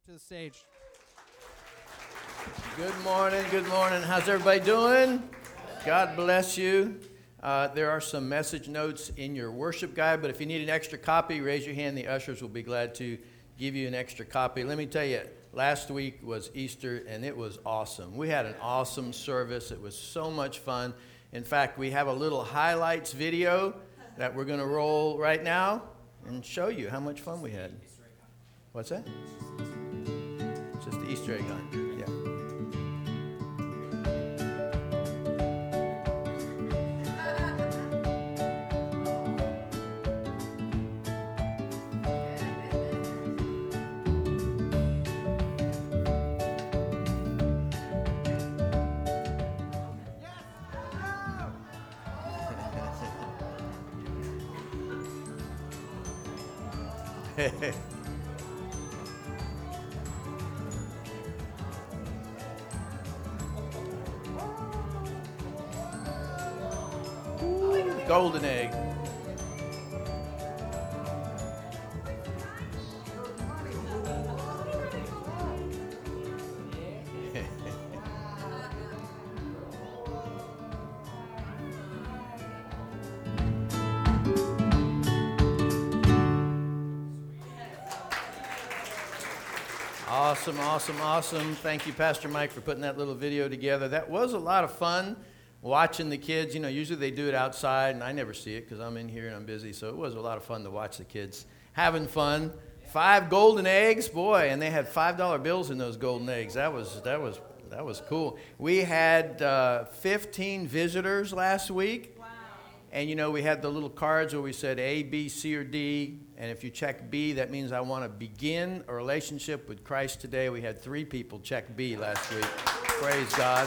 To the stage. Good morning, good morning. How's everybody doing? God bless you. There are some message notes in your worship guide, but if you need an extra copy, raise your hand. The ushers will be glad to give you an extra copy. Let me tell you, last week was Easter, and it was awesome. We had an awesome service. It was so much fun. In fact, we have a little highlights video that we're going to roll right now and show you how much fun we had. What's that? It's just the Easter egg hunt. Yeah. Golden egg. Awesome, awesome, awesome. Thank you, Pastor Mike, for putting that little video together. That was a lot of fun. Watching the kids, usually they do it outside, and I never see it because I'm in here and I'm busy, so it was a lot of fun to watch the kids having fun. 5 golden eggs, boy, and they had $5 bills in those golden eggs. That was cool. We had 15 visitors last week, wow. And we had the little cards where we said A, B, C, or D, and if you check B, that means I want to begin a relationship with Christ today. We had 3 people check B last week. Praise God.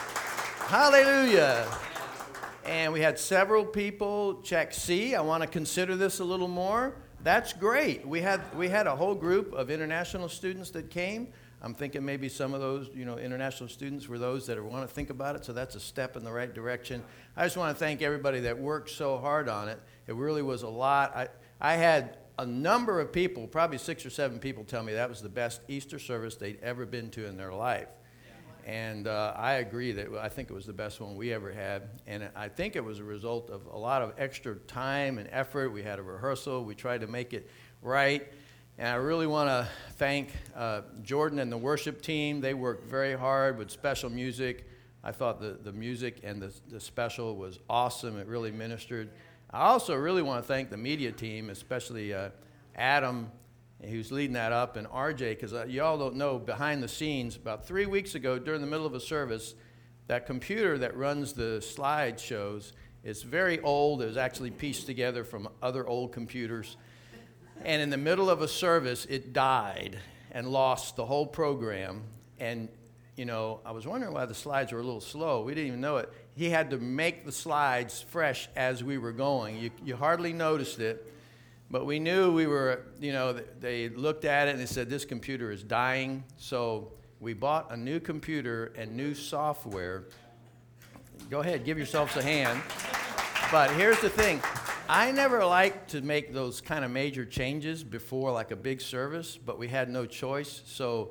Hallelujah. And we had several people check C. I want to consider this a little more. That's great. We had a whole group of international students that came. I'm thinking maybe some of those, international students were those that want to think about it, so that's a step in the right direction. I just want to thank everybody that worked so hard on it. It really was a lot. I had a number of people, probably 6 or 7 people, tell me that was the best Easter service they'd ever been to in their life. And I agree that I think it was the best one we ever had. And I think it was a result of a lot of extra time and effort. We had a rehearsal. We tried to make it right. And I really want to thank Jordan and the worship team. They worked very hard with special music. I thought the music and the special was awesome. It really ministered. I also really want to thank the media team, especially Adam, who's leading that up, and RJ, because y'all don't know, behind the scenes, about 3 weeks ago, during the middle of a service, that computer that runs the slideshows is very old. It was actually pieced together from other old computers. And in the middle of a service, it died and lost the whole program. And, I was wondering why the slides were a little slow. We didn't even know it. He had to make the slides fresh as we were going. You hardly noticed it. But we knew we were, they looked at it and they said, this computer is dying. So we bought a new computer and new software. Go ahead, give yourselves a hand. But here's the thing. I never like to make those kind of major changes before like a big service, but we had no choice. So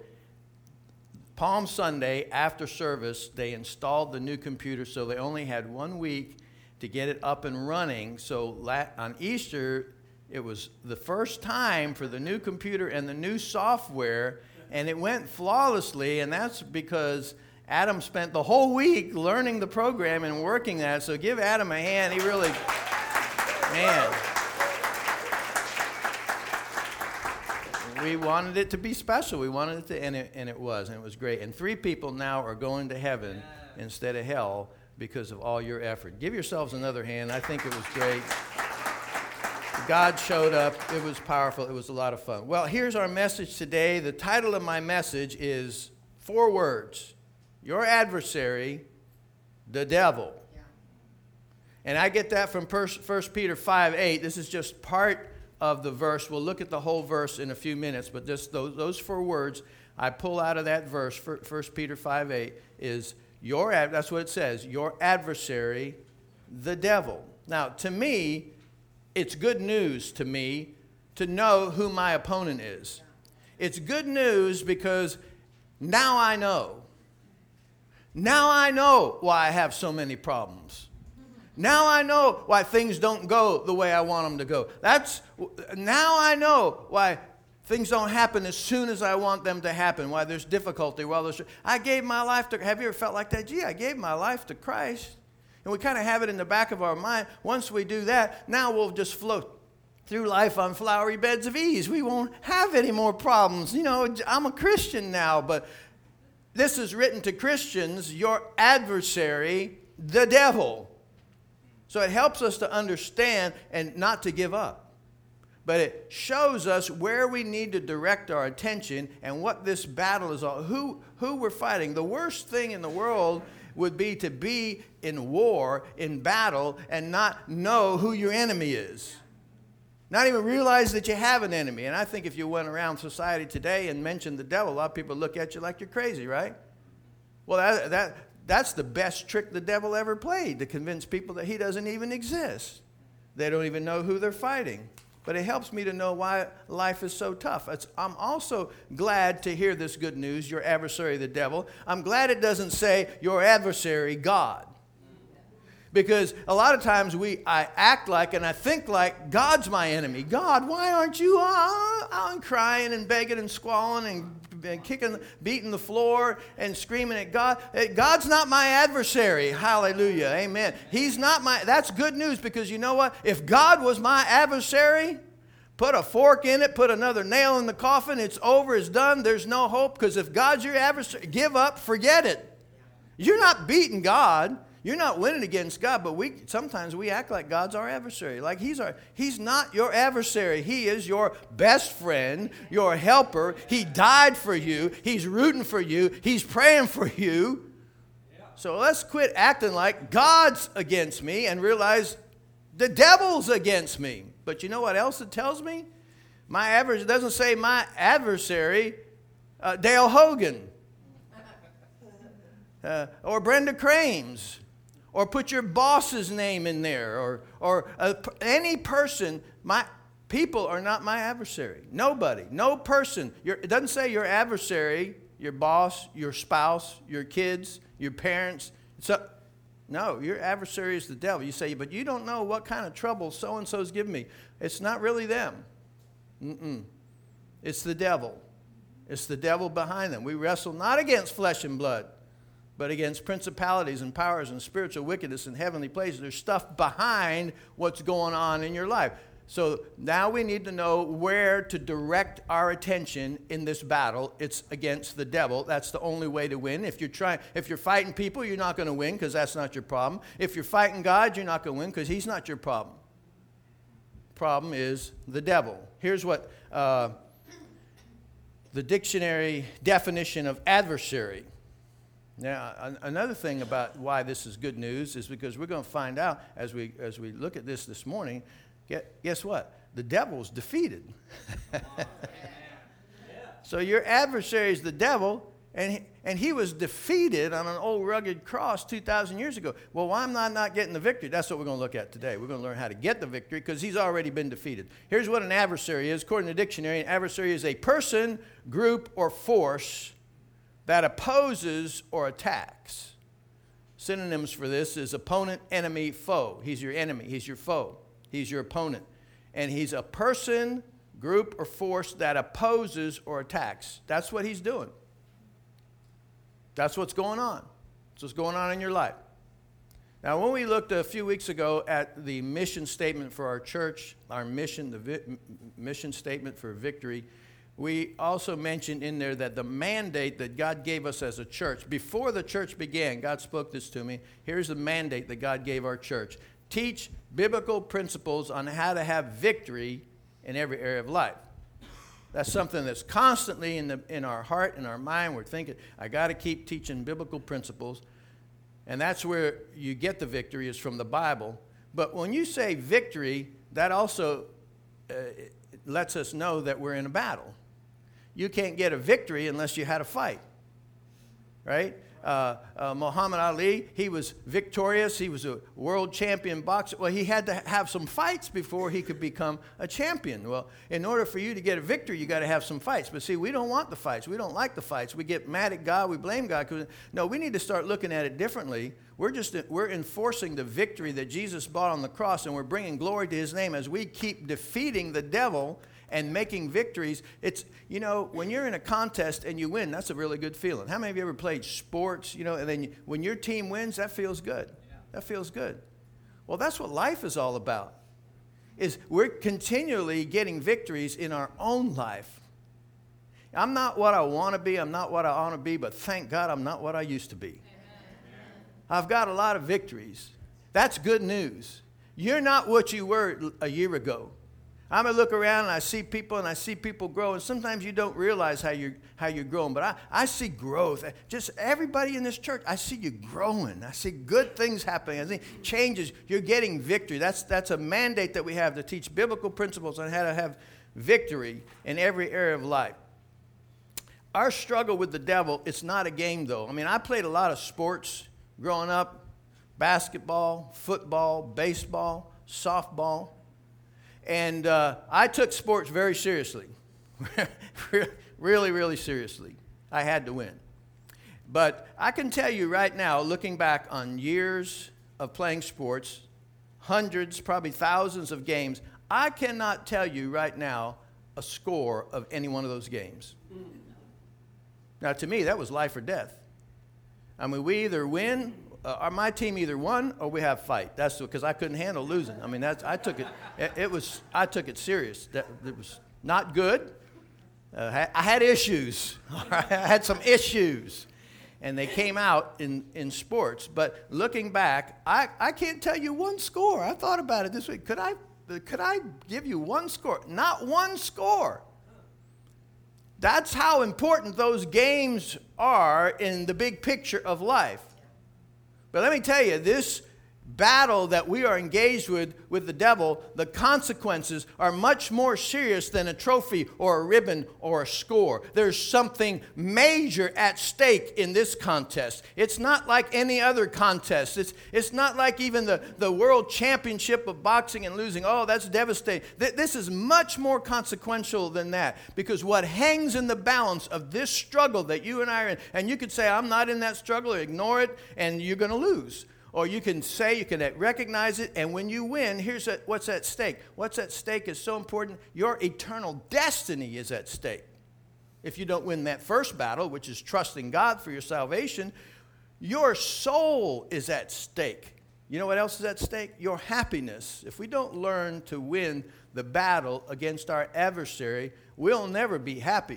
Palm Sunday, after service, they installed the new computer, so they only had 1 week to get it up and running. So on Easter, it was the first time for the new computer and the new software, and it went flawlessly, and that's because Adam spent the whole week learning the program and working that. So give Adam a hand. He really, man. We wanted it to be special. We wanted it to, and it was great. And 3 people now are going to heaven instead of hell because of all your effort. Give yourselves another hand. I think it was great. God showed up. It was powerful. It was a lot of fun. Well, here's our message today. The title of my message is 4 words. Your adversary, the devil. Yeah. And I get that from 1 Peter 5:8. This is just part of the verse. We'll look at the whole verse in a few minutes, but just those 4 words I pull out of that verse, 1 Peter 5:8, is that's what it says, your adversary, the devil. Now, to me, it's good news to me to know who my opponent is. It's good news because now I know. Now I know why I have so many problems. Now I know why things don't go the way I want them to go. Now I know why things don't happen as soon as I want them to happen, why there's difficulty. I gave my life to, have you ever felt like that? Gee, I gave my life to Christ. And we kind of have it in the back of our mind. Once we do that, now we'll just float through life on flowery beds of ease. We won't have any more problems. I'm a Christian now, but this is written to Christians, your adversary, the devil. So it helps us to understand and not to give up. But it shows us where we need to direct our attention and what this battle is all. Who we're fighting. The worst thing in the world would be to be in war, in battle, and not know who your enemy is. Not even realize that you have an enemy. And I think if you went around society today and mentioned the devil, a lot of people look at you like you're crazy, right? Well, that's the best trick the devil ever played, to convince people that he doesn't even exist. They don't even know who they're fighting. But it helps me to know why life is so tough. I'm also glad to hear this good news, your adversary, the devil. I'm glad it doesn't say your adversary, God. Because a lot of times I act like and I think like God's my enemy. God, why aren't you I'm crying and begging and squalling and kicking, beating the floor and screaming at God. God's not my adversary. Hallelujah. Amen. He's not that's good news, because you know what? If God was my adversary, put a fork in it, put another nail in the coffin, it's over, it's done, there's no hope. Because if God's your adversary, give up, forget it. You're not beating God. You're not winning against God, but sometimes we act like God's our adversary. Like He's not your adversary. He is your best friend, your helper. He died for you. He's rooting for you. He's praying for you. So let's quit acting like God's against me and realize the devil's against me. But you know what else it tells me? It doesn't say my adversary, Dale Hogan, or Brenda Crames. Or put your boss's name in there, or any person. People are not my adversary. Nobody, no person. It doesn't say your adversary, your boss, your spouse, your kids, your parents. No, your adversary is the devil. You say, but you don't know what kind of trouble so-and-so's giving me. It's not really them. It's the devil. It's the devil behind them. We wrestle not against flesh and blood, but against principalities and powers and spiritual wickedness in heavenly places. There's stuff behind what's going on in your life. So now we need to know where to direct our attention in this battle. It's against the devil. That's the only way to win. If you're fighting people, you're not going to win, because that's not your problem. If you're fighting God, you're not going to win, because He's not your problem. Problem is the devil. Here's what the dictionary definition of adversary. Now, another thing about why this is good news is because we're going to find out as we look at this morning, guess what? The devil's defeated. So your adversary is the devil, and he was defeated on an old rugged cross 2,000 years ago. Well, why am I not getting the victory? That's what we're going to look at today. We're going to learn how to get the victory, because he's already been defeated. Here's what an adversary is. According to the dictionary, an adversary is a person, group, or force that opposes or attacks. Synonyms for this is opponent, enemy, foe. He's your enemy. He's your foe. He's your opponent. And he's a person, group, or force that opposes or attacks. That's what he's doing. That's what's going on. That's what's going on in your life. Now, when we looked a few weeks ago at the mission statement for our church, our mission, the mission statement for victory, we also mentioned in there that the mandate that God gave us as a church, before the church began, God spoke this to me. Here's the mandate that God gave our church. Teach biblical principles on how to have victory in every area of life. That's something that's constantly in our heart, in our mind. We're thinking, I got to keep teaching biblical principles. And that's where you get the victory, is from the Bible. But when you say victory, that also lets us know that we're in a battle. You can't get a victory unless you had a fight. right? Muhammad Ali, he was victorious. He was a world champion boxer. Well, he had to have some fights before he could become a champion. Well, in order for you to get a victory, you got to have some fights. But see, we don't want the fights. We don't like the fights. We get mad at God. We blame God. No, we need to start looking at it differently. We're enforcing the victory that Jesus bought on the cross, and we're bringing glory to his name as we keep defeating the devil and making victories. It's, when you're in a contest and you win, that's a really good feeling. How many of you ever played sports, and then when your team wins, that feels good. Yeah. That feels good. Well, that's what life is all about, is we're continually getting victories in our own life. I'm not what I want to be. I'm not what I ought to be, but thank God I'm not what I used to be. Amen. I've got a lot of victories. That's good news. You're not what you were a year ago. I'm going to look around and I see people grow, and sometimes you don't realize how you're growing, but I see growth. Just everybody in this church, I see you growing. I see good things happening. I see changes. You're getting victory. That's a mandate that we have to teach biblical principles on how to have victory in every area of life. Our struggle with the devil, it's not a game, though. I mean, I played a lot of sports growing up: basketball, football, baseball, softball. And I took sports very seriously, really, really seriously. I had to win. But I can tell you right now, looking back on years of playing sports, hundreds, probably thousands of games, I cannot tell you right now a score of any one of those games. Now, to me, that was life or death. I mean, we either win, my team either won or we have fight. That's because I couldn't handle losing. I mean, I took it serious. It was not good. I had issues. I had some issues, and they came out in sports. But looking back, I can't tell you one score. I thought about it this week. Could I give you one score? Not one score. That's how important those games are in the big picture of life. But let me tell you, this battle that we are engaged with the devil, the consequences are much more serious than a trophy or a ribbon or a score. There's something major at stake in this contest. It's not like any other contest. It's not like even the world championship of boxing and losing. Oh, that's devastating. This is much more consequential than that, because what hangs in the balance of this struggle that you and I are in, and you could say, I'm not in that struggle, or ignore it, and you're going to lose. Or you can say, you can recognize it, and when you win, here's what's at stake. What's at stake is so important. Your eternal destiny is at stake. If you don't win that first battle, which is trusting God for your salvation, your soul is at stake. You know what else is at stake? Your happiness. If we don't learn to win the battle against our adversary, we'll never be happy.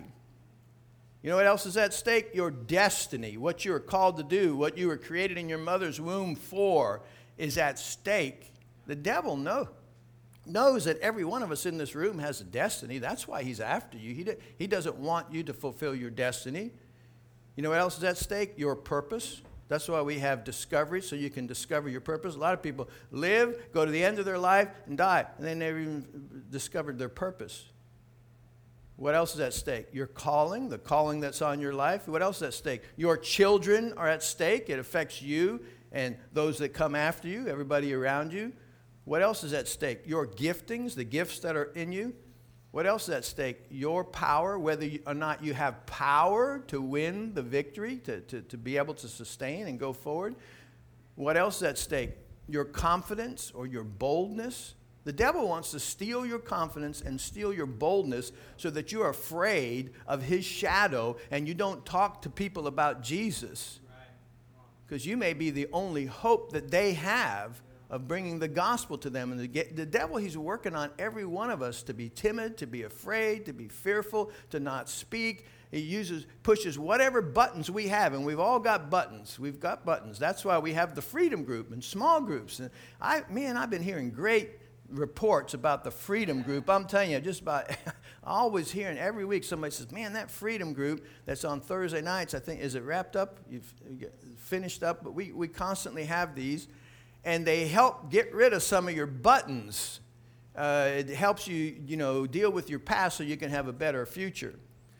You know what else is at stake? Your destiny, what you are called to do, what you were created in your mother's womb for is at stake. The devil knows that every one of us in this room has a destiny. That's why he's after you. He doesn't want you to fulfill your destiny. You know what else is at stake? Your purpose. That's why we have discovery, so you can discover your purpose. A lot of people live, go to the end of their life, and die, and they never even discovered their purpose. What else is at stake? Your calling, the calling that's on your life. What else is at stake? Your children are at stake. It affects you and those that come after you, everybody around you. What else is at stake? Your giftings, the gifts that are in you. What else is at stake? Your power, whether or not you have power to win the victory, to be able to sustain and go forward. What else is at stake? Your confidence or your boldness. The devil wants to steal your confidence and steal your boldness so that you're afraid of his shadow and you don't talk to people about Jesus. Because you may be the only hope that they have of bringing the gospel to them. And the devil, he's working on every one of us to be timid, to be afraid, to be fearful, to not speak. He pushes whatever buttons we have, and we've all got buttons. We've got buttons. That's why we have the Freedom Group and small groups. And I've been hearing great reports about the Freedom Group. I'm telling you, just about, I always hearing every week somebody says, man, that Freedom Group that's on Thursday nights, I think, is it wrapped up? You've finished up? But we constantly have these, and they help get rid of some of your buttons. It helps you, deal with your past so you can have a better future.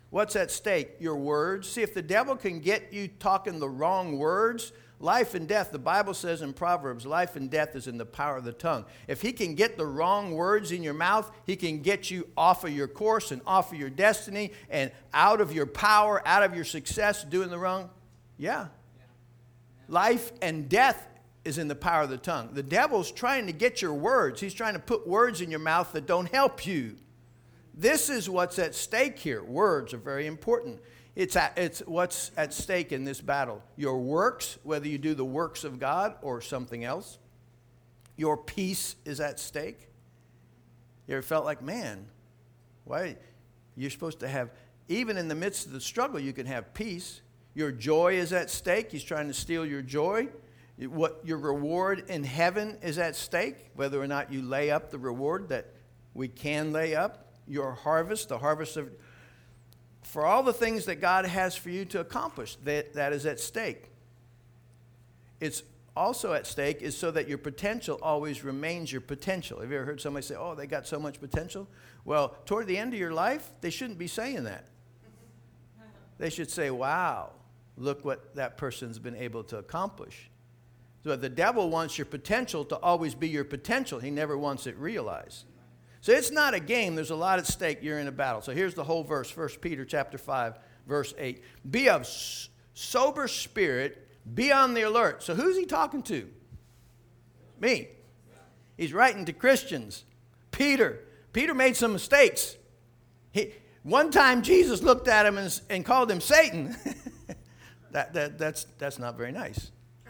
What's at stake? Your words. See, if the devil can get you talking the wrong words, life and death, the Bible says in Proverbs, life and death is in the power of the tongue. If he can get the wrong words in your mouth, he can get you off of your course and off of your destiny and out of your power, out of your success, doing the wrong. Yeah. Life and death is in the power of the tongue. The devil's trying to get your words. He's trying to put words in your mouth that don't help you. This is what's at stake here. Words are very important. It's what's at stake in this battle. Your works, whether you do the works of God or something else. Your peace is at stake. You ever felt like, man, why? You're supposed to have, even in the midst of the struggle, you can have peace. Your joy is at stake. He's trying to steal your joy. What your reward in heaven is at stake, whether or not you lay up the reward that we can lay up. Your harvest, the harvest of, for all the things that God has for you to accomplish, that is at stake. It's also at stake is so that your potential always remains your potential. Have you ever heard somebody say, oh, they got so much potential? Well, toward the end of your life, they shouldn't be saying that. They should say, wow, look what that person's been able to accomplish. So the devil wants your potential to always be your potential. He never wants it realized. So it's not a game. There's a lot at stake. You're in a battle. So here's the whole verse, 1 Peter chapter 5, verse 8. Be of sober spirit. Be on the alert. So who's he talking to? Me. He's writing to Christians. Peter. Peter made some mistakes. One time Jesus looked at him and called him Satan. That's not very nice.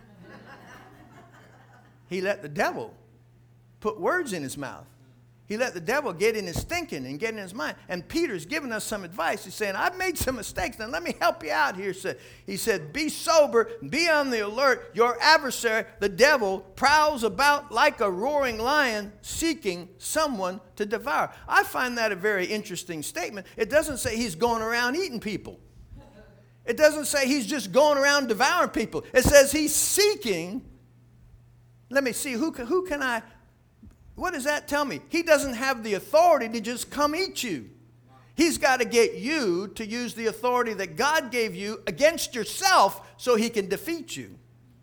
He let the devil put words in his mouth. He let the devil get in his thinking and get in his mind. And Peter's giving us some advice. He's saying, I've made some mistakes. Now let me help you out here. He said, be sober, be on the alert. Your adversary, the devil, prowls about like a roaring lion seeking someone to devour. I find that a very interesting statement. It doesn't say he's going around eating people. It doesn't say he's just going around devouring people. It says he's seeking. Let me see, who can I... What does that tell me? He doesn't have the authority to just come eat you. He's got to get you to use the authority that God gave you against yourself so he can defeat you.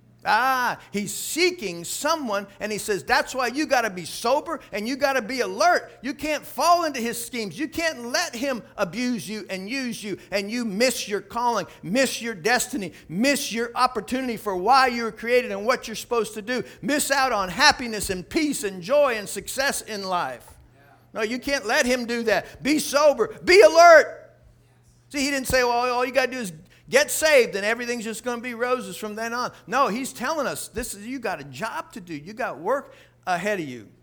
He's seeking someone, and he says that's why you got to be sober and you got to be alert. You can't fall into his schemes. You can't let him abuse you and use you, and you miss your calling, miss your destiny, miss your opportunity for why you were created and what you're supposed to do. Miss out on happiness and peace and joy and success in life. No, you can't let him do that. Be sober. Be alert. See, he didn't say, well, all you got to do is get saved and everything's just going to be roses from then on. No, he's telling us you got a job to do. You got work ahead of you.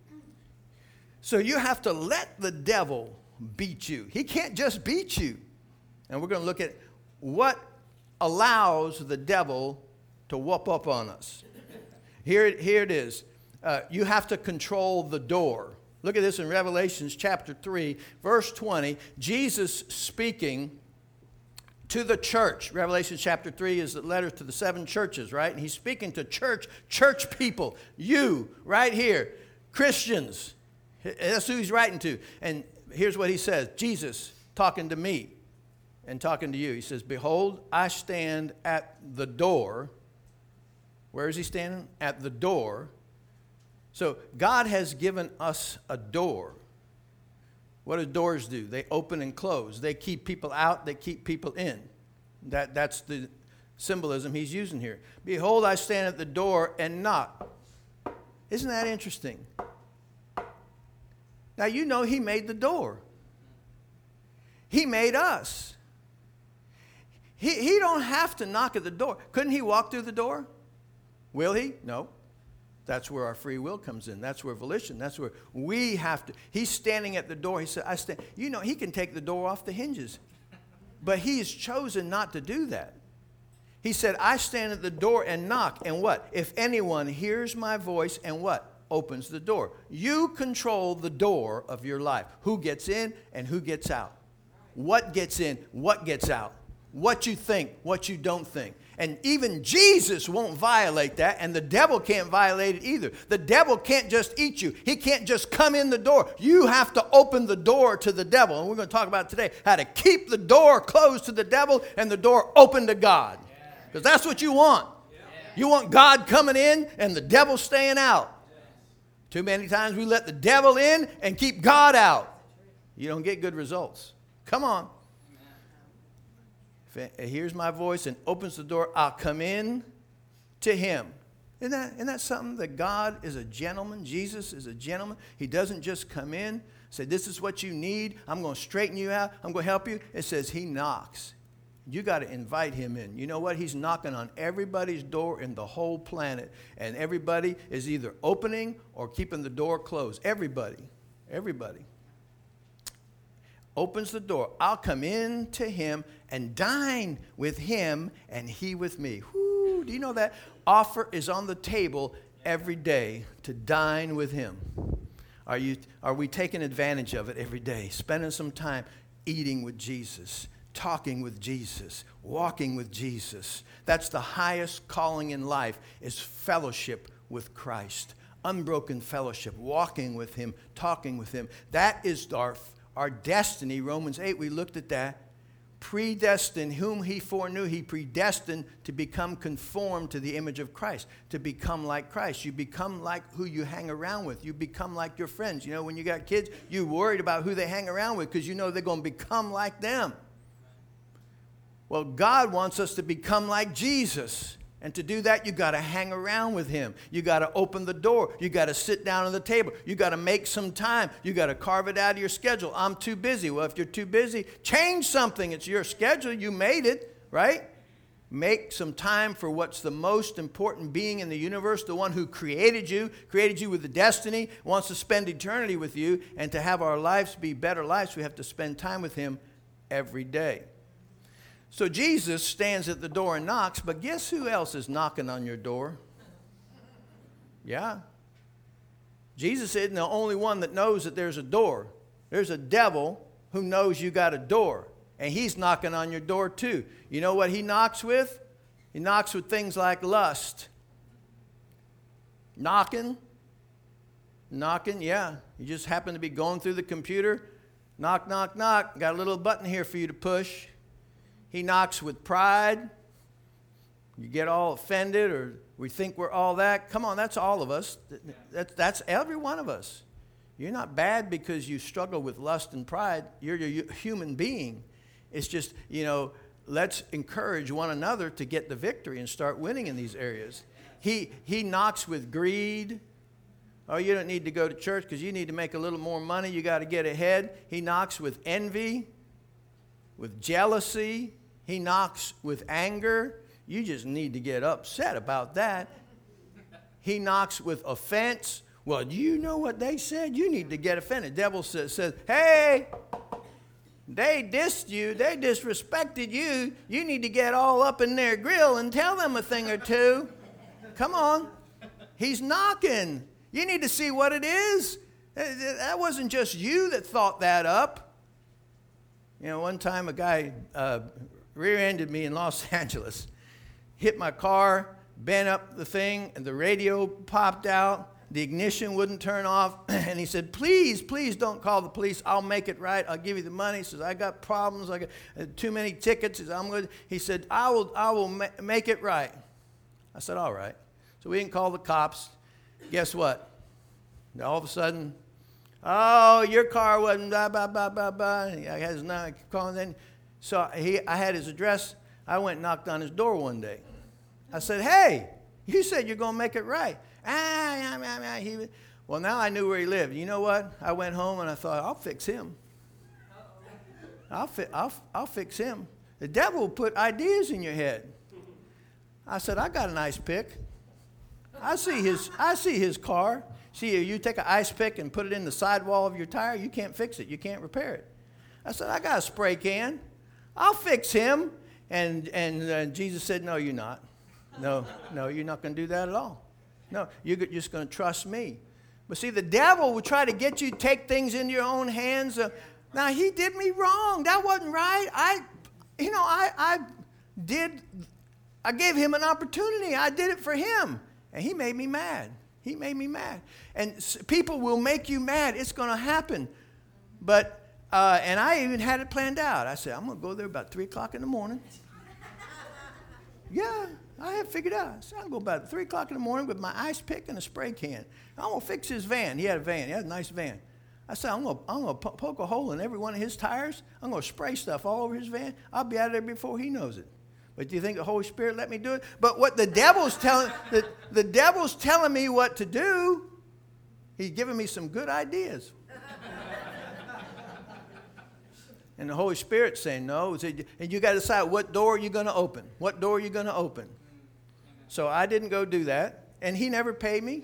So you have to let the devil beat you. He can't just beat you. And we're going to look at what allows the devil to whoop up on us. Here it is. You have to control the door. Look at this in Revelation chapter 3, verse 20. Jesus speaking to the church. Revelation chapter 3 is the letter to the 7 churches, right? And he's speaking to church people. You, right here, Christians. That's who he's writing to. And here's what he says. Jesus talking to me and talking to you. He says, behold, I stand at the door. Where is he standing? At the door. So God has given us a door. What do doors do? They open and close. They keep people out. They keep people in. That's the symbolism he's using here. Behold, I stand at the door and knock. Isn't that interesting? Now, you know he made the door. He made us. He don't have to knock at the door. Couldn't he walk through the door? Will he? No. That's where our free will comes in. That's where volition. That's where we have to. He's standing at the door. He said, I stand. You know, he can take the door off the hinges. But he's chosen not to do that. He said, I stand at the door and knock. And what? If anyone hears my voice and what? Opens the door. You control the door of your life. Who gets in and who gets out. What gets in, what gets out. what you think, what you don't think. And even Jesus won't violate that, and the devil can't violate it either. The devil can't just eat you. He can't just come in the door. You have to open the door to the devil. And we're going to talk about today how to keep the door closed to the devil and the door open to God. Because that's what you want. You want God coming in and the devil staying out. Too many times we let the devil in and keep God out. You don't get good results. Come on. If he hears my voice and opens the door, I'll come in to him. Isn't that something that God is a gentleman? Jesus is a gentleman. He doesn't just come in, say, this is what you need. I'm going to straighten you out. I'm going to help you. It says he knocks. You got to invite him in. You know what? He's knocking on everybody's door in the whole planet. And everybody is either opening or keeping the door closed. Everybody. Opens the door. I'll come in to him and dine with him and he with me. Whoo, do you know that? Offer is on the table every day to dine with him. Are we taking advantage of it every day? Spending some time eating with Jesus, talking with Jesus, walking with Jesus. That's the highest calling in life, is fellowship with Christ. Unbroken fellowship, walking with him, talking with him. That is our destiny. Romans 8, we looked at that. Predestined, whom he foreknew, he predestined to become conformed to the image of Christ, to become like Christ. You become like who you hang around with. You become like your friends. You know, when you got kids, you're worried about who they hang around with because you know they're going to become like them. Well, God wants us to become like Jesus. And to do that, you got to hang around with him. You got to open the door. You got to sit down at the table. You got to make some time. You got to carve it out of your schedule. I'm too busy. Well, if you're too busy, change something. It's your schedule. You made it, right? Make some time for what's the most important being in the universe, the one who created you with a destiny, wants to spend eternity with you. And to have our lives be better lives, we have to spend time with him every day. So Jesus stands at the door and knocks, but guess who else is knocking on your door? Yeah. Jesus isn't the only one that knows that there's a door. There's a devil who knows you got a door, and he's knocking on your door too. You know what he knocks with? He knocks with things like lust. Knocking, yeah. You just happen to be going through the computer. Knock, knock, knock. Got a little button here for you to push. He knocks with pride. You get all offended or we think we're all that. Come on, that's all of us. That's every one of us. You're not bad because you struggle with lust and pride. You're a human being. It's just, let's encourage one another to get the victory and start winning in these areas. He knocks with greed. Oh, you don't need to go to church because you need to make a little more money. You got to get ahead. He knocks with envy, with jealousy. He knocks with anger. You just need to get upset about that. He knocks with offense. Well, do you know what they said? You need to get offended. The devil says, hey, they dissed you. They disrespected you. You need to get all up in their grill and tell them a thing or two. Come on. He's knocking. You need to see what it is. That wasn't just you that thought that up. One time a guy rear-ended me in Los Angeles, hit my car, bent up the thing, and the radio popped out. The ignition wouldn't turn off, and he said, please don't call the police. I'll make it right. I'll give you the money. He says, I got problems. I got too many tickets. He said, I will make it right. I said, all right. So we didn't call the cops. Guess what? All of a sudden, oh, your car wasn't blah, blah, blah, blah, blah. I had his number, calling then. So I had his address. I went and knocked on his door one day. I said, hey, you said you're going to make it right. Well, now I knew where he lived. You know what? I went home and I thought, I'll fix him. I'll fix him. The devil will put ideas in your head. I said, I got an ice pick. I see his car. See, you take an ice pick and put it in the sidewall of your tire, you can't fix it. You can't repair it. I said, I got a spray can. I'll fix him. And Jesus said, no, you're not. No, you're not going to do that at all. No, you're just going to trust me. But see, the devil will try to get you to take things into your own hands. Now, he did me wrong. That wasn't right. I gave him an opportunity. I did it for him. And he made me mad. He made me mad. And people will make you mad. It's going to happen. But, and I even had it planned out. I said, I'm going to go there about 3 o'clock in the morning. Yeah, I had figured out. So I'll go about 3 o'clock in the morning with my ice pick and a spray can. I'm going to fix his van. He had a van. He had a nice van. I said, I'm going to poke a hole in every one of his tires. I'm going to spray stuff all over his van. I'll be out of there before he knows it. But do you think the Holy Spirit let me do it? But what the devil's telling me what to do, he's giving me some good ideas. And the Holy Spirit's saying no. And you got to decide what door you're going to open. What door you're going to open. So I didn't go do that. And he never paid me,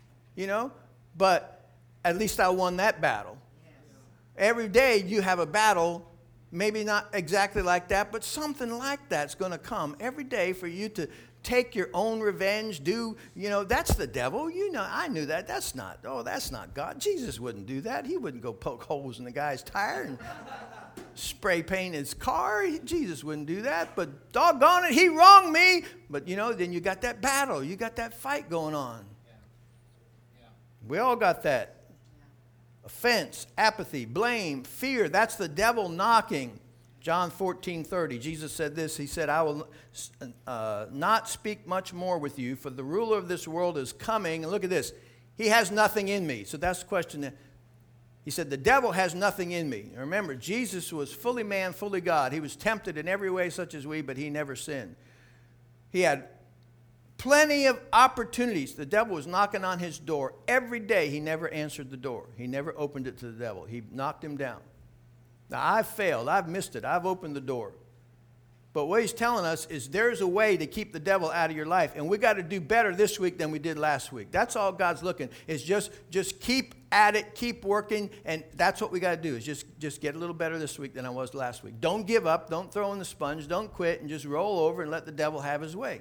But at least I won that battle. Every day you have a battle, maybe not exactly like that, but something like that's going to come every day for you to take your own revenge, that's the devil. I knew that. That's not God. Jesus wouldn't do that. He wouldn't go poke holes in the guy's tire and spray paint his car. Jesus wouldn't do that. But doggone it, he wronged me. But, then you got that battle. You got that fight going on. We all got that. Offense, apathy, blame, fear. That's the devil knocking. John 14:30. Jesus said this. He said, I will not speak much more with you, for the ruler of this world is coming. And look at this. He has nothing in me. So that's the question. He said, the devil has nothing in me. And remember, Jesus was fully man, fully God. He was tempted in every way such as we, but he never sinned. He had plenty of opportunities. The devil was knocking on his door every day. He never answered the door. He never opened it to the devil. He knocked him down. Now, I've failed. I've missed it. I've opened the door. But what he's telling us is there's a way to keep the devil out of your life. And we got to do better this week than we did last week. That's all God's looking, is just keep at it, keep working. And that's what we got to do, is just get a little better this week than I was last week. Don't give up. Don't throw in the sponge. Don't quit and just roll over and let the devil have his way.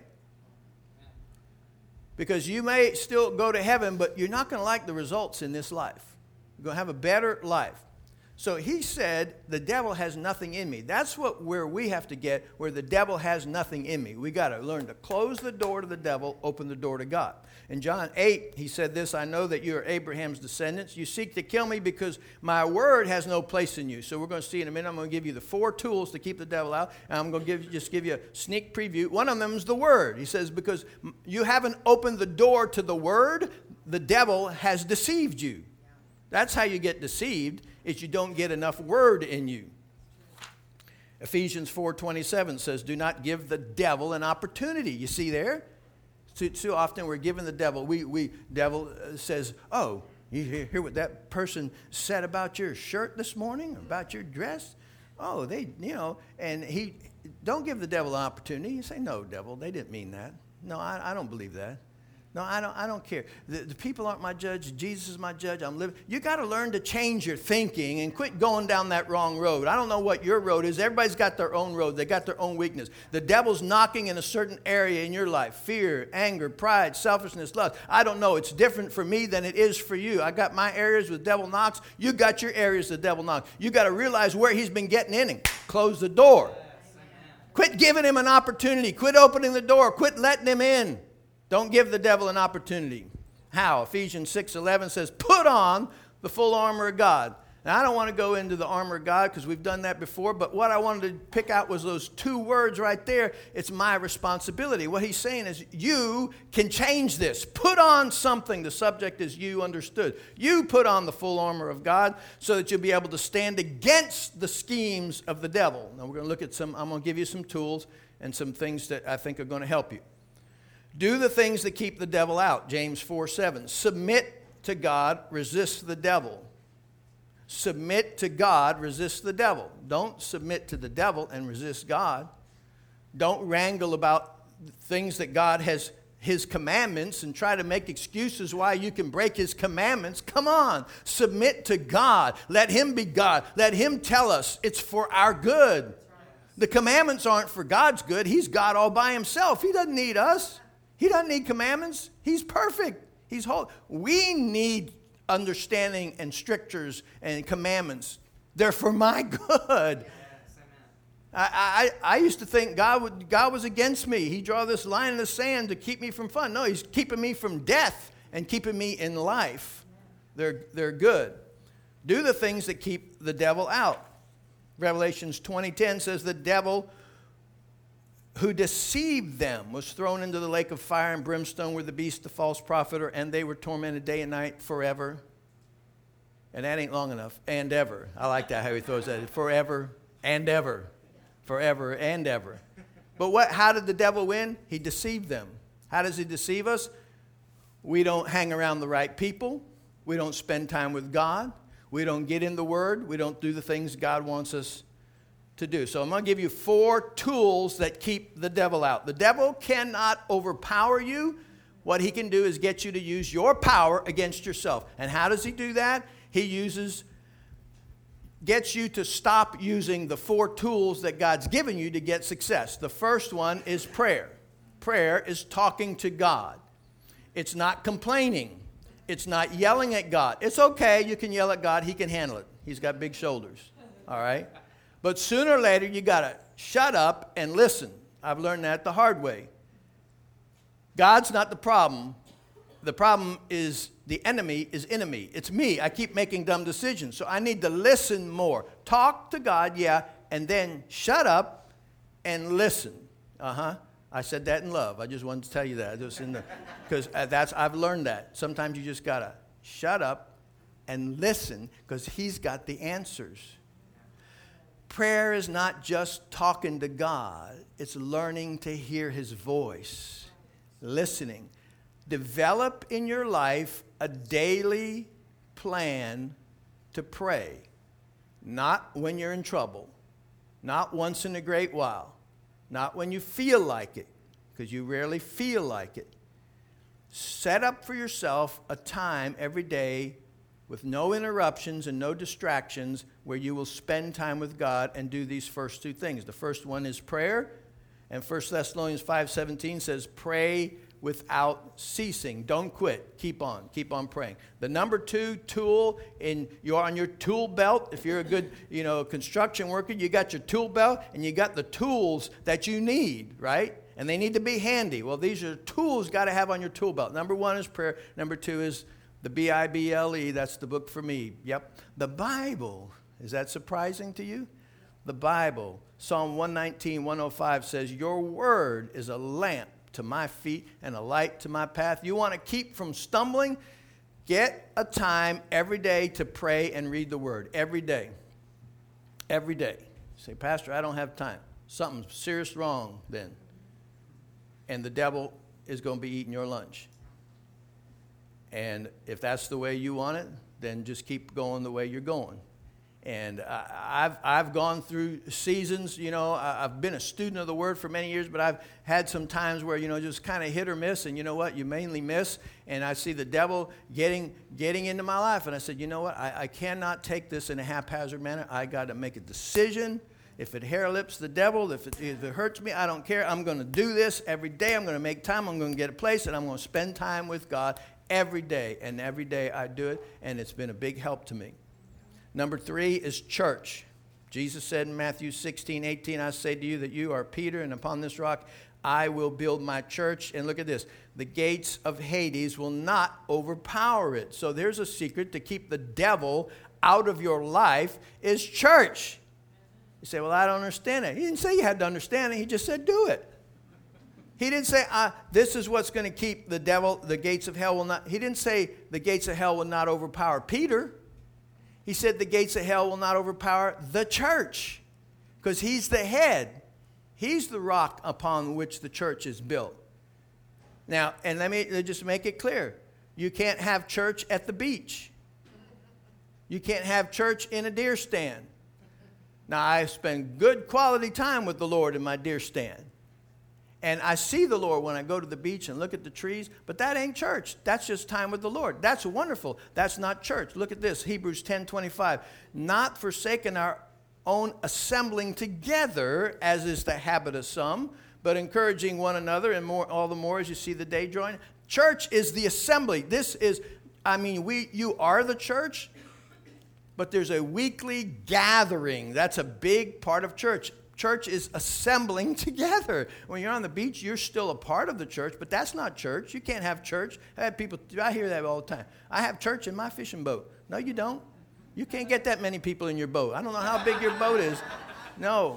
Because you may still go to heaven, but you're not going to like the results in this life. You're going to have a better life. So he said, the devil has nothing in me. That's where we have to get, where the devil has nothing in me. We got to learn to close the door to the devil, open the door to God. In John 8, he said this, I know that you are Abraham's descendants. You seek to kill me because my word has no place in you. So we're going to see in a minute. I'm going to give you the 4 tools to keep the devil out. And I'm going to just give you a sneak preview. One of them is the word. He says, because you haven't opened the door to the word, the devil has deceived you. That's how you get deceived, is you don't get enough word in you. Ephesians 4:27 says, do not give the devil an opportunity. You see there? Too often we're giving the devil, devil says, oh, you hear what that person said about your shirt this morning, about your dress? Oh, and don't give the devil an opportunity. You say, no, devil, they didn't mean that. No, I don't believe that. No, I don't care. The people aren't my judge. Jesus is my judge. I'm living. You got to learn to change your thinking and quit going down that wrong road. I don't know what your road is. Everybody's got their own road. They got their own weakness. The devil's knocking in a certain area in your life. Fear, anger, pride, selfishness, lust. I don't know. It's different for me than it is for you. I got my areas where the devil knocks. You got your areas the devil knocks. You got to realize where he's been getting in and close the door. Quit giving him an opportunity. Quit opening the door. Quit letting him in. Don't give the devil an opportunity. How? Ephesians 6:11 says, put on the full armor of God. Now, I don't want to go into the armor of God because we've done that before, but what I wanted to pick out was those 2 words right there. It's my responsibility. What he's saying is you can change this. Put on something. The subject is you understood. You put on the full armor of God so that you'll be able to stand against the schemes of the devil. Now, we're going to look at I'm going to give you some tools and some things that I think are going to help you. Do the things that keep the devil out. James 4:7. Submit to God, resist the devil. Submit to God, resist the devil. Don't submit to the devil and resist God. Don't wrangle about things that God has, his commandments, and try to make excuses why you can break his commandments. Come on, submit to God. Let him be God. Let him tell us it's for our good. The commandments aren't for God's good. He's God all by himself. He doesn't need us. He doesn't need commandments. He's perfect. He's holy. We need understanding and strictures and commandments. They're for my good. Yes, I used to think God was against me. He drew this line in the sand to keep me from fun. No, he's keeping me from death and keeping me in life. They're good. Do the things that keep the devil out. Revelations 20:10 says the devil who deceived them was thrown into the lake of fire and brimstone where the beast, the false prophet, and they were tormented day and night forever. And that ain't long enough. And ever. I like that, how he throws that. Forever and ever. Forever and ever. But how did the devil win? He deceived them. How does he deceive us? We don't hang around the right people. We don't spend time with God. We don't get in the Word. We don't do the things God wants us to do. So I'm going to give you 4 tools that keep the devil out. The devil cannot overpower you. What he can do is get you to use your power against yourself. And how does he do that? He gets you to stop using the 4 tools that God's given you to get success. The first one is prayer. Prayer is talking to God. It's not complaining. It's not yelling at God. It's okay, you can yell at God. He can handle it. He's got big shoulders. All right? But sooner or later, you got to shut up and listen. I've learned that the hard way. God's not the problem. The problem is the enemy is enemy. It's me. I keep making dumb decisions. So I need to listen more. Talk to God, yeah, and then shut up and listen. I said that in love. I just wanted to tell you that. Because I've learned that. Sometimes you just got to shut up and listen because he's got the answers. Prayer is not just talking to God. It's learning to hear his voice. Listening. Develop in your life a daily plan to pray. Not when you're in trouble. Not once in a great while. Not when you feel like it, because you rarely feel like it. Set up for yourself a time every day with no interruptions and no distractions where you will spend time with God and do these first 2 things. The first one is prayer, and 1 Thessalonians 5:17 says, pray without ceasing. Don't quit. Keep on praying. The number 2 tool you're on your tool belt. If you're a good, construction worker, you got your tool belt and you got the tools that you need, right? And they need to be handy. Well, these are tools you got to have on your tool belt. Number 1 is prayer. Number 2 is the Bible. That's the book for me. Yep. The Bible. Is that surprising to you? The Bible. Psalm 119, 105 says, your word is a lamp to my feet and a light to my path. You want to keep from stumbling? Get a time every day to pray and read the word. Every day. Every day. You say, Pastor, I don't have time. Something's serious wrong then. And the devil is going to be eating your lunch. And if that's the way you want it, then just keep going the way you're going. And I've gone through seasons, I've been a student of the Word for many years, but I've had some times where, just kind of hit or miss, and you know what, you mainly miss, and I see the devil getting into my life, and I said, you know what, I cannot take this in a haphazard manner. I got to make a decision. If it hair lips the devil, if it hurts me, I don't care. I'm going to do this every day. I'm going to make time. I'm going to get a place, and I'm going to spend time with God every day, and every day I do it, and it's been a big help to me. Number 3 is church. Jesus said in Matthew 16:18, I say to you that you are Peter, and upon this rock I will build my church. And look at this. The gates of Hades will not overpower it. So there's a secret to keep the devil out of your life is church. You say, well, I don't understand it. He didn't say you had to understand it. He just said do it. He didn't say, this is what's going to keep the devil, the gates of hell will not. He didn't say the gates of hell will not overpower Peter. He said the gates of hell will not overpower the church because he's the head. He's the rock upon which the church is built. Now, and let me just make it clear. You can't have church at the beach. You can't have church in a deer stand. Now, I spend good quality time with the Lord in my deer stand. And I see the Lord when I go to the beach and look at the trees, but that ain't church. That's just time with the Lord. That's wonderful. That's not church. Look at this, Hebrews 10:25. Not forsaking our own assembling together, as is the habit of some, but encouraging one another, and all the more as you see the day drawing. Church is the assembly. You are the church, but there's a weekly gathering. That's a big part of church. Church is assembling together. When you're on the beach, you're still a part of the church, but that's not church. You can't have church. I hear that all the time. I have church in my fishing boat. No, you don't. You can't get that many people in your boat. I don't know how big your boat is. No.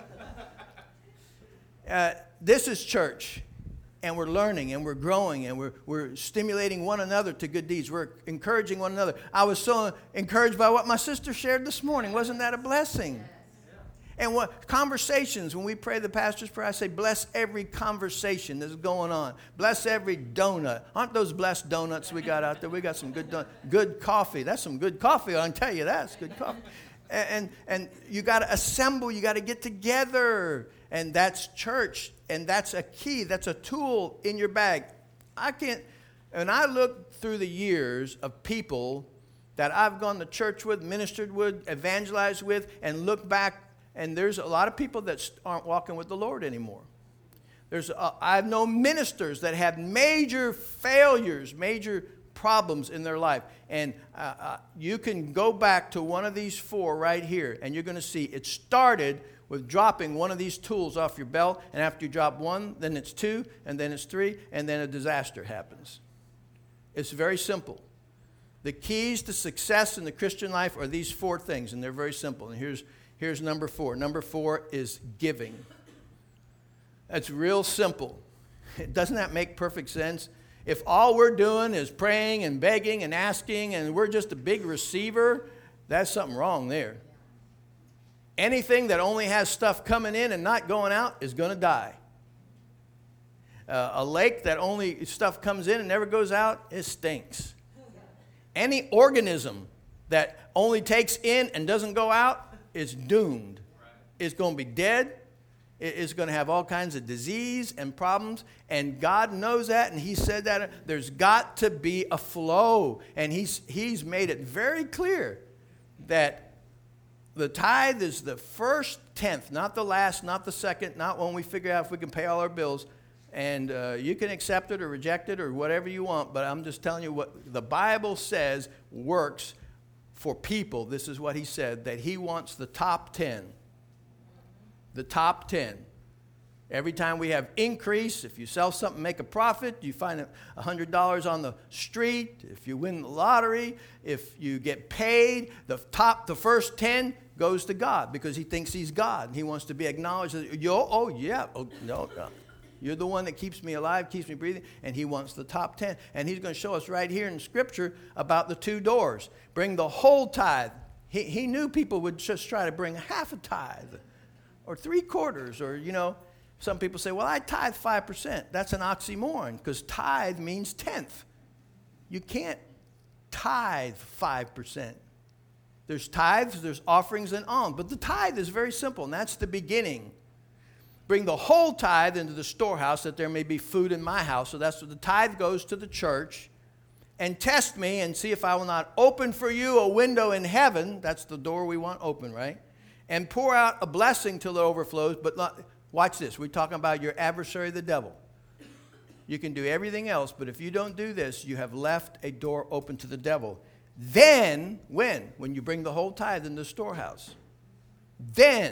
This is church. And we're learning and we're growing and we're stimulating one another to good deeds. We're encouraging one another. I was so encouraged by what my sister shared this morning. Wasn't that a blessing? And what conversations, when we pray the pastor's prayer, I say, bless every conversation that's going on. Bless every donut. Aren't those blessed donuts we got out there? We got some good coffee. That's some good coffee, I can tell you that. It's good coffee. And you got to assemble. You got to get together. And that's church. And that's a key. That's a tool in your bag. And I look through the years of people that I've gone to church with, ministered with, evangelized with, and look back. And there's a lot of people that aren't walking with the Lord anymore. I've known ministers that had major failures, major problems in their life. And you can go back to one of these four right here, and you're going to see it started with dropping one of these tools off your belt. And after you drop one, then it's two, and then it's three, and then a disaster happens. It's very simple. The keys to success in the Christian life are these four things, and they're very simple. And here's number four. Number four is giving. That's real simple. Doesn't that make perfect sense? If all we're doing is praying and begging and asking and we're just a big receiver, that's something wrong there. Anything that only has stuff coming in and not going out is going to die. A lake that only stuff comes in and never goes out, it stinks. Any organism that only takes in and doesn't go out is doomed. It's going to be dead. It's going to have all kinds of disease and problems. And God knows that, and He said that there's got to be a flow. And He's made it very clear that the tithe is the first tenth, not the last, not the second, not when we figure out if we can pay all our bills. And you can accept it or reject it or whatever you want, but I'm just telling you what the Bible says works for people. This is what He said, that He wants the top 10. The top 10. Every time we have increase, if you sell something, make a profit, you find $100 on the street, if you win the lottery, if you get paid, the first 10 goes to God because He thinks He's God. He wants to be acknowledged. No. You're the one that keeps me alive, keeps me breathing, and He wants the top 10. And He's going to show us right here in Scripture about the two doors. Bring the whole tithe. He knew people would just try to bring half a tithe or 3/4 or, some people say, well, I tithe 5%. That's an oxymoron because tithe means tenth. You can't tithe 5%. There's tithes, there's offerings and alms. But the tithe is very simple, and that's the beginning. Bring the whole tithe into the storehouse that there may be food in my house. So that's what the tithe goes to the church. And test me and see if I will not open for you a window in heaven. That's the door we want open, right? And pour out a blessing till it overflows. But not, watch this. We're talking about your adversary, the devil. You can do everything else, but if you don't do this, you have left a door open to the devil. Then, when? When you bring the whole tithe in the storehouse. Then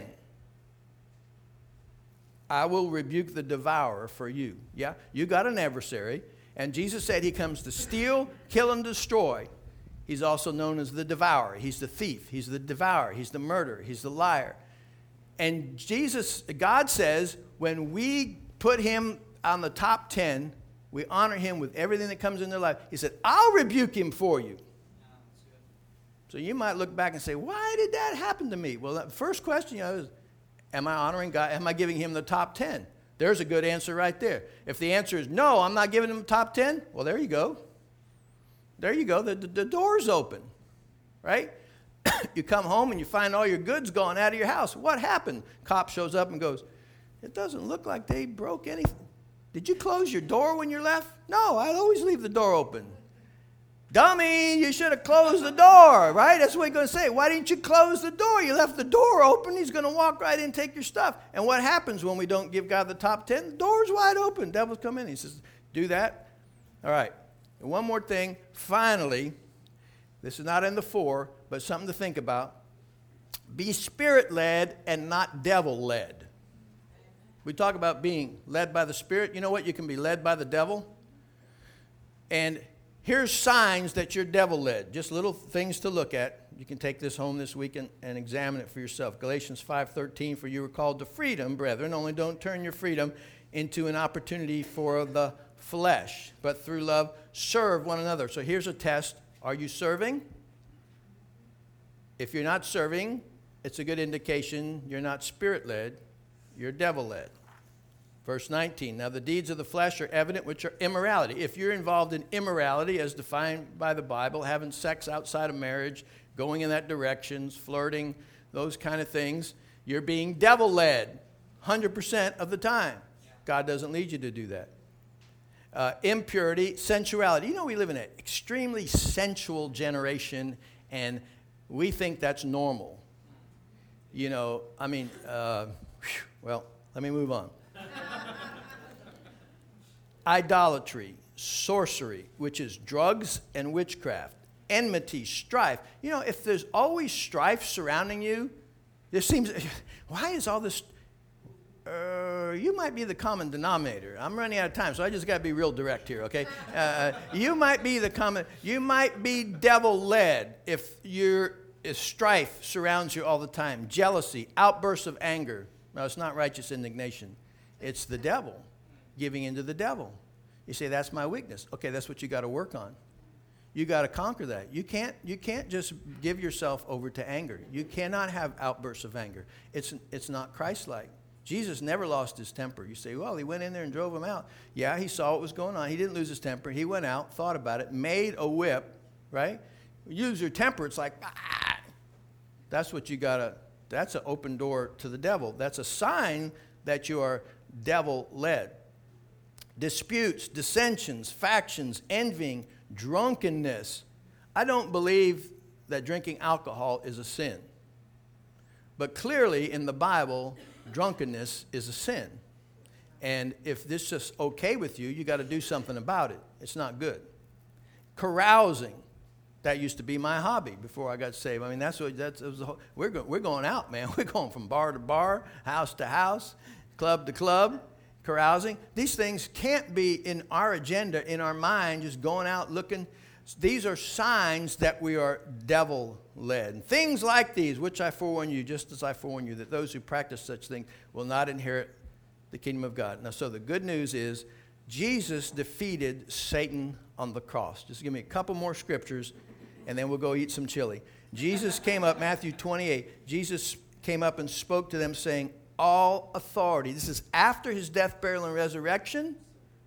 I will rebuke the devourer for you. Yeah, you got an adversary. And Jesus said He comes to steal, kill, and destroy. He's also known as the devourer. He's the thief. He's the devourer. He's the murderer. He's the liar. And God says, when we put Him on the top 10, we honor Him with everything that comes in their life. He said, I'll rebuke him for you. So you might look back and say, why did that happen to me? Well, the first question is, am I honoring God? Am I giving Him the top 10? There's a good answer right there. If the answer is no, I'm not giving Him the top 10, well, there you go. There you go. The door's open, right? You come home and you find all your goods gone out of your house. What happened? Cop shows up and goes, it doesn't look like they broke anything. Did you close your door when you left? No, I always leave the door open. Dummy, you should have closed the door, right? That's what he's going to say. Why didn't you close the door? You left the door open. He's going to walk right in and take your stuff. And what happens when we don't give God the top 10? The door's wide open. Devils come in. He says, do that. All right. And one more thing. Finally, this is not in the 4, but something to think about. Be Spirit-led and not devil-led. We talk about being led by the Spirit. You know what? You can be led by the devil. And here's signs that you're devil-led. Just little things to look at. You can take this home this week and examine it for yourself. Galatians 5:13, for you were called to freedom, brethren. Only don't turn your freedom into an opportunity for the flesh, but through love serve one another. So here's a test. Are you serving? If you're not serving, it's a good indication you're not Spirit-led, you're devil-led. Verse 19, now the deeds of the flesh are evident, which are immorality. If you're involved in immorality as defined by the Bible, having sex outside of marriage, going in that direction, flirting, those kind of things, you're being devil-led 100% of the time. God doesn't lead you to do that. Impurity, sensuality. You know, we live in an extremely sensual generation, and we think that's normal. You know, I mean, well, let me move on. Idolatry, sorcery, which is drugs and witchcraft, enmity, strife. You know, if there's always strife surrounding you, there seems, why is all this? You might be the common denominator. I'm running out of time, so I just got to be real direct here, okay? You might be devil-led if strife surrounds you all the time. Jealousy, outbursts of anger. No, it's not righteous indignation. It's the devil giving into the devil. You say, that's my weakness. Okay, that's what you got to work on. You got to conquer that. You can't just give yourself over to anger. You cannot have outbursts of anger. It's not Christ-like. Jesus never lost his temper. You say, well, he went in there and drove him out. Yeah, he saw what was going on. He didn't lose his temper. He went out, thought about it, made a whip, right? Use your temper. It's like, ah. That's what you got to, that's an open door to the devil. That's a sign that you are devil-led. Disputes, dissensions, factions, envying, drunkenness. I don't believe that drinking alcohol is a sin. But clearly in the Bible, drunkenness is a sin. And if this is just okay with you, you got to do something about it. It's not good. Carousing. That used to be my hobby before I got saved. I mean, we're going out, man. We're going from bar to bar, house to house, club to club, carousing. These things can't be in our agenda, in our mind, just going out looking. These are signs that we are devil-led. And things like these, which I forewarn you, just as I forewarn you, that those who practice such things will not inherit the kingdom of God. Now, so the good news is Jesus defeated Satan on the cross. Just give me a couple more scriptures, and then we'll go eat some chili. Jesus came up, Matthew 28. Jesus came up and spoke to them saying, all authority. This is after his death, burial, and resurrection.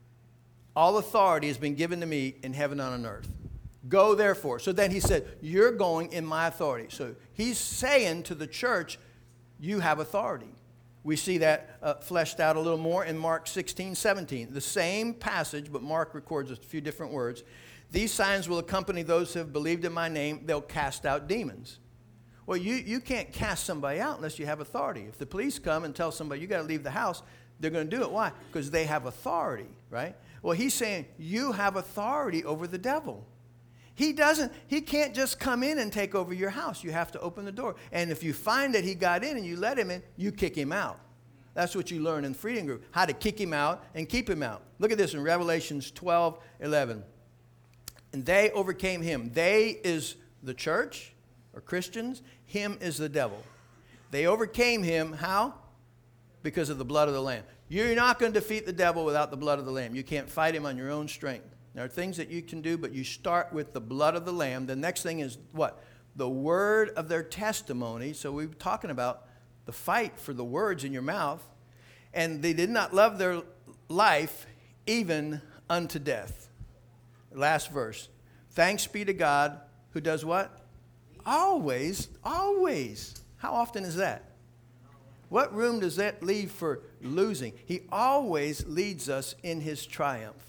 All authority has been given to me in heaven and on earth. Go therefore. So then he said, you're going in my authority. So he's saying to the church, you have authority. We see that fleshed out a little more in Mark 16:17. The same passage, but Mark records a few different words. These signs will accompany those who have believed in my name. They'll cast out demons. Well, you can't cast somebody out unless you have authority. If the police come and tell somebody, you got to leave the house, they're going to do it. Why? Because they have authority, right? Well, he's saying you have authority over the devil. He can't just come in and take over your house. You have to open the door. And if you find that he got in and you let him in, you kick him out. That's what you learn in the Freedom Group, how to kick him out and keep him out. Look at this in Revelations 12:11. And they overcame him. They is the church or Christians. Him is the devil. They overcame him. How? Because of the blood of the Lamb. You're not going to defeat the devil without the blood of the Lamb. You can't fight him on your own strength. There are things that you can do, but you start with the blood of the Lamb. The next thing is what? The word of their testimony. So we're talking about the fight for the words in your mouth. And they did not love their life even unto death. Last verse. Thanks be to God who does what? Always, always. How often is that? What room does that leave for losing? He always leads us in his triumph.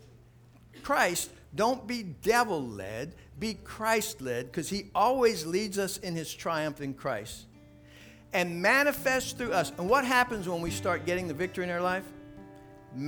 Christ, don't be devil-led, be Christ-led, because he always leads us in his triumph in Christ. And manifests through us. And what happens when we start getting the victory in our life?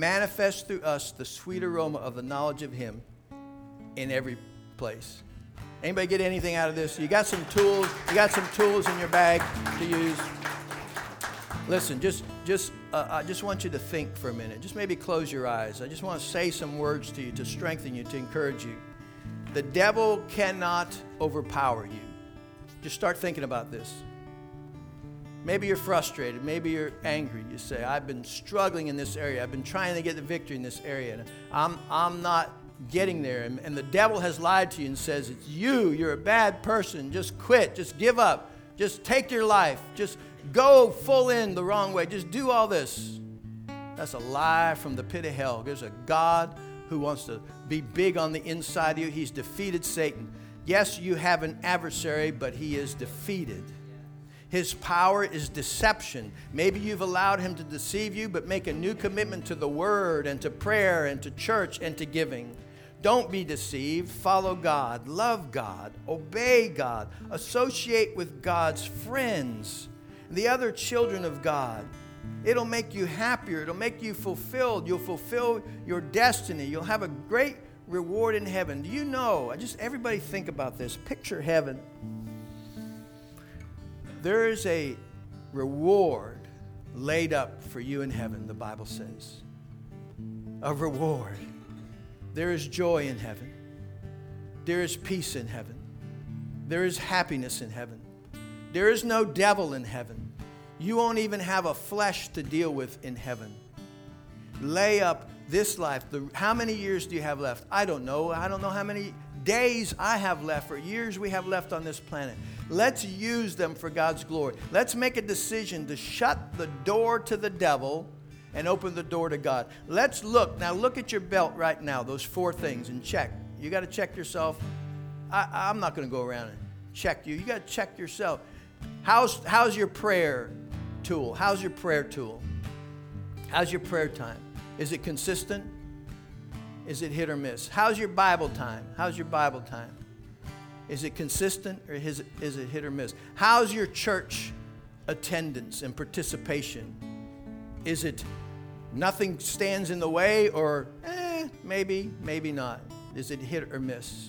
Manifests through us the sweet aroma of the knowledge of him in every place. Anybody get anything out of this? You got some tools. You got some tools in your bag to use. Listen, I just want you to think for a minute. Just maybe close your eyes. I just want to say some words to you to strengthen you, to encourage you. The devil cannot overpower you. Just start thinking about this. Maybe you're frustrated. Maybe you're angry. You say, I've been struggling in this area. I've been trying to get the victory in this area. And I'm not getting there. And the devil has lied to you and says, it's you. You're a bad person. Just quit. Just give up. Just take your life. Just go full in the wrong way. Just do all this. That's a lie from the pit of hell. There's a God who wants to be big on the inside of you. He's defeated Satan. Yes, you have an adversary, but he is defeated. His power is deception. Maybe you've allowed him to deceive you, but make a new commitment to the word and to prayer and to church and to giving. Don't be deceived. Follow God. Love God. Obey God. Associate with God's friends, the other children of God. It'll make you happier. It'll make you fulfilled. You'll fulfill your destiny. You'll have a great reward in heaven. Do you know? Everybody think about this. Picture heaven. There is a reward laid up for you in heaven, the Bible says. A reward. There is joy in heaven. There is peace in heaven. There is happiness in heaven. There is no devil in heaven. You won't even have a flesh to deal with in heaven. Lay up this life. How many years do you have left? I don't know. I don't know how many days I have left or years we have left on this planet. Let's use them for God's glory. Let's make a decision to shut the door to the devil and open the door to God. Let's look. Now look at your belt right now, those 4 things, and check. You got to check yourself. I'm not going to go around and check you. You got to check yourself. How's your prayer tool? How's your prayer tool? How's your prayer time? Is it consistent? Is it hit or miss? How's your Bible time? How's your Bible time? Is it consistent or is it hit or miss? How's your church attendance and participation? Is it nothing stands in the way or maybe, maybe not? Is it hit or miss?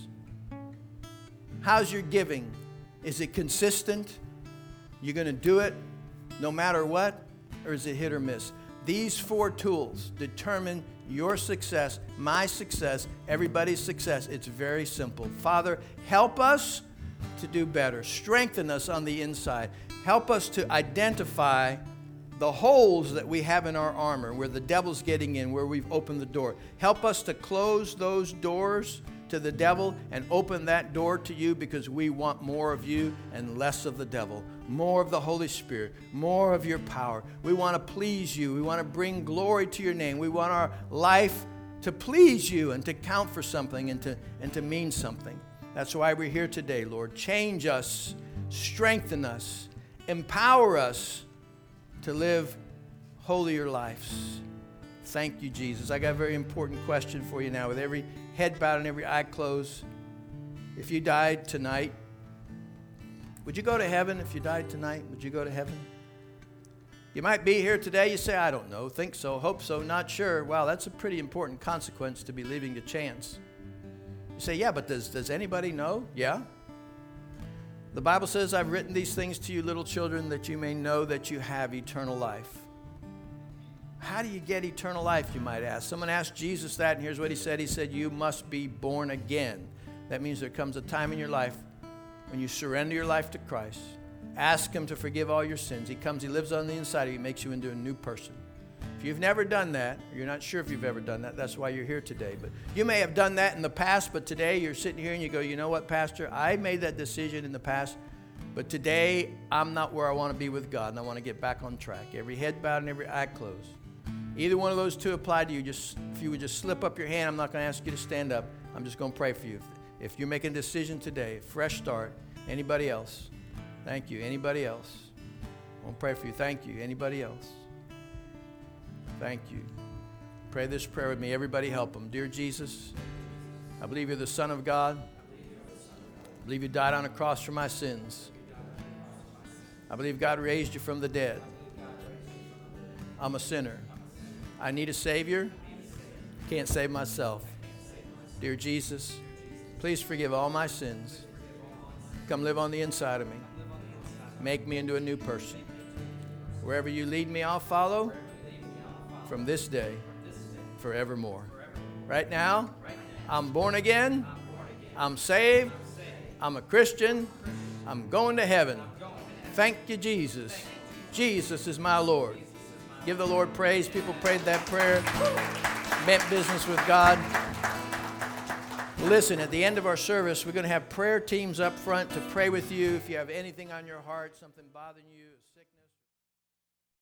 How's your giving? Is it consistent? You're going to do it no matter what? Or is it hit or miss? These 4 tools determine your success, my success, everybody's success. It's very simple. Father, help us to do better. Strengthen us on the inside. Help us to identify the holes that we have in our armor, where the devil's getting in, where we've opened the door. Help us to close those doors to the devil and open that door to you, because we want more of you and less of the devil, more of the Holy Spirit, more of your power. We want to please you. We want to bring glory to your name. We want our life to please you and to count for something and to mean something. That's why we're here today, Lord. Change us, strengthen us, empower us to live holier lives. Thank you, Jesus. I got a very important question for you now, with every head bowed and every eye closed. If you died tonight, would you go to heaven? If you died tonight, would you go to heaven? You might be here today. You say, I don't know, think so, hope so, not sure. Wow, that's a pretty important consequence to be leaving to chance. You say, yeah, but does anybody know? Yeah. The Bible says, I've written these things to you, little children, that you may know that you have eternal life. How do you get eternal life, you might ask? Someone asked Jesus that, and here's what he said. He said, you must be born again. That means there comes a time in your life when you surrender your life to Christ. Ask him to forgive all your sins. He comes, he lives on the inside of you, he makes you into a new person. If you've never done that, or you're not sure if you've ever done that, that's why you're here today. But you may have done that in the past, but today you're sitting here and you go, you know what, Pastor? I made that decision in the past, but today I'm not where I want to be with God, and I want to get back on track. Every head bowed and every eye closed. Either one of those 2 apply to you. If you would just slip up your hand, I'm not going to ask you to stand up. I'm just going to pray for you. If you're making a decision today, fresh start. Anybody else? Thank you. Anybody else? I want to pray for you. Thank you. Anybody else? Thank you. Pray this prayer with me. Everybody help them. Dear Jesus, I believe you're the Son of God. I believe you died on a cross for my sins. I believe God raised you from the dead. I'm a sinner. I need a Savior. Can't save myself. Dear Jesus, please forgive all my sins. Come live on the inside of me. Make me into a new person. Wherever you lead me, I'll follow from this day forevermore. Right now, I'm born again. I'm saved. I'm a Christian. I'm going to heaven. Thank you, Jesus. Jesus is my Lord. Give the Lord praise. People prayed that prayer. Meant business with God. Listen, at the end of our service, we're going to have prayer teams up front to pray with you. If you have anything on your heart, something bothering you,